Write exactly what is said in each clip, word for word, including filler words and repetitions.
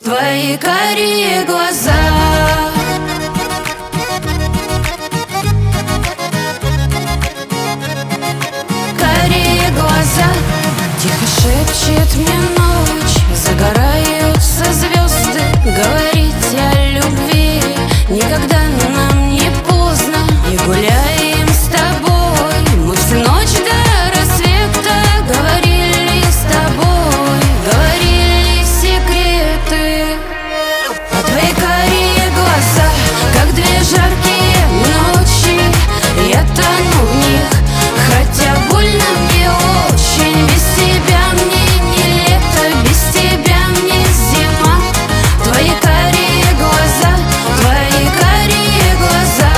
твои карие глаза. Карие глаза. Тихо шепчет мне ночь, загораются звезды. Говорить о любви никогда нам не поздно. И гуляем с тобой мы всю ночь до рассвета. Говорили с тобой, говорили секреты. А твои карие глаза, как две жаркие ночи, я тону в них, хотя больно мне очень. Без тебя мне не лето, без тебя мне зима. Твои карие глаза, твои карие глаза.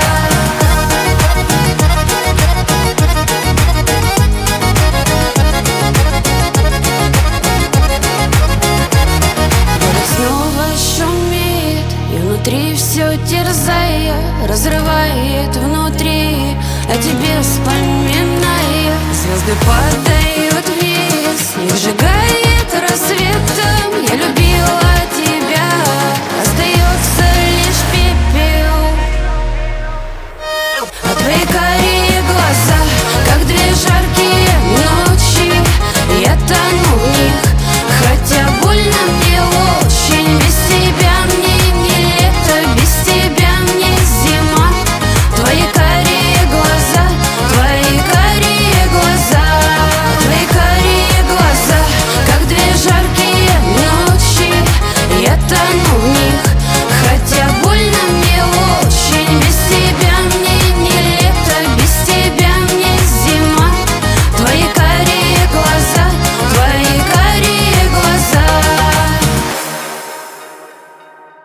Город снова шумит, и внутри все терзая, разрывает внутри, о тебе вспоминая. Звезды падают вниз, не сжигая.